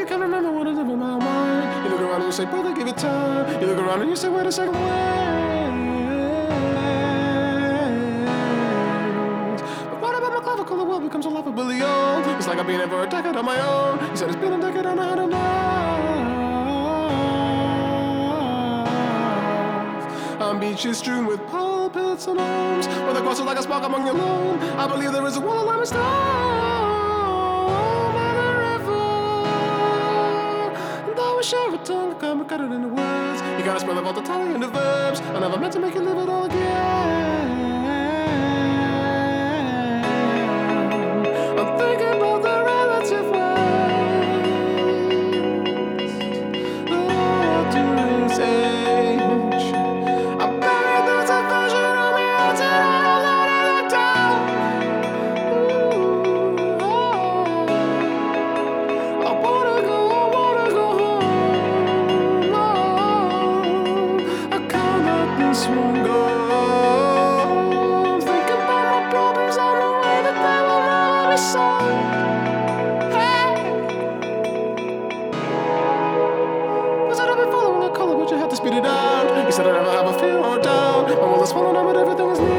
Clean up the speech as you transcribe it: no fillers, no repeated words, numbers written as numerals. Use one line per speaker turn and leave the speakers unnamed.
I can't remember what is in my mind. You look around and you say, brother, give it time. You look around and you say, wait a second, wait. But what about my clavicle? The world becomes a laughably old. It's like I've been here for a decade on my own. He said it's been a decade on I don't know. On beaches strewn with pulpits and homes, where the cross is like a spark among your loam. I believe there is a wall of lime and stone by the river. And though I share a tongue, I can't cut it into words. You gotta spell out the tally into verbs. I never meant to make you live it all again. I'm thinking about the relative ways that to this age. Spit it out. You said I never have a fear or doubt. My world is falling on, but everything is new.